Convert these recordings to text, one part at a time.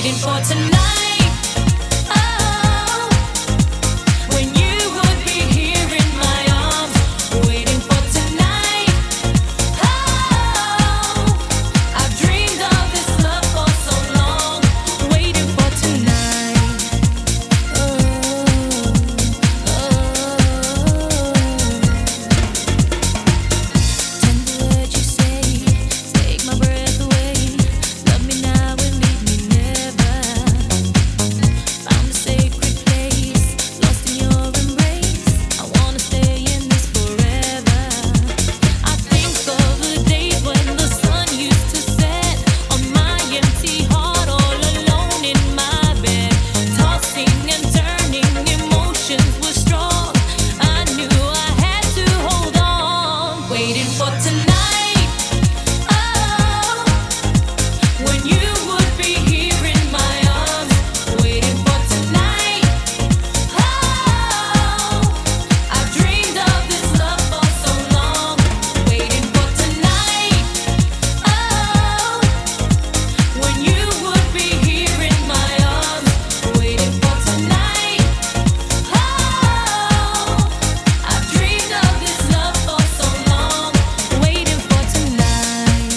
waiting for tonight. Oh, when you would be here in my arms, waiting for tonight. Oh, I've dreamed of this love for so long, waiting for tonight. Tender words you say, take my breath away. Love me now and leave me never. Found a sacred place, lost in your embrace. I wanna stay in this forever. I think of the days when the sun used to set on my empty heart, all alone in my bed, tossing and turning, emotions were strong. I knew I had to hold on, waiting for tonight. Oh, when you would be here in my arms, waiting for tonight. Oh, I've dreamed of this love for so long, waiting for tonight. Oh, when you would be here in my arms, waiting for tonight. Oh, I've dreamed of this love for so long, waiting for tonight.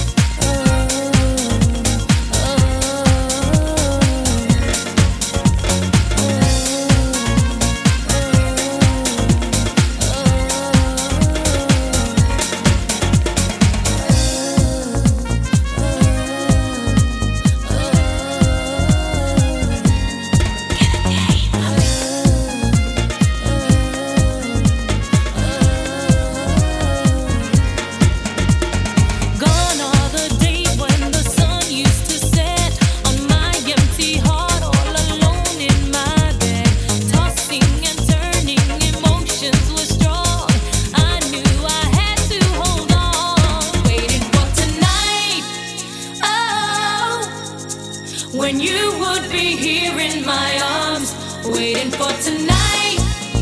Gone are the days when the sun used to set on my empty heart, all alone in my bed, tossing and turning, emotions were strong. I knew I had to hold on, waiting for tonight. Oh, when you would be here in my arms, waiting for tonight.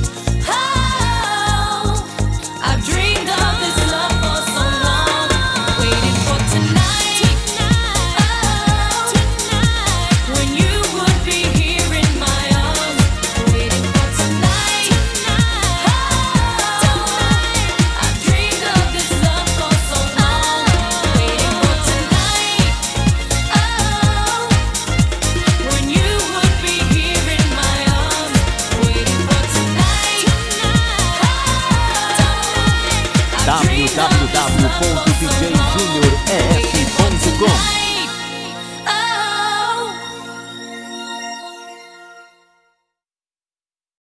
Oh, I've dreamed of this love for so long, waiting for tonight. Oh, when you would be here in my arms, waiting for tonight. Oh, I've dreamed of this love for so long, waiting for tonight. Oh, when you would be here in my arms, waiting for tonight. I've dreamed of this love for so long.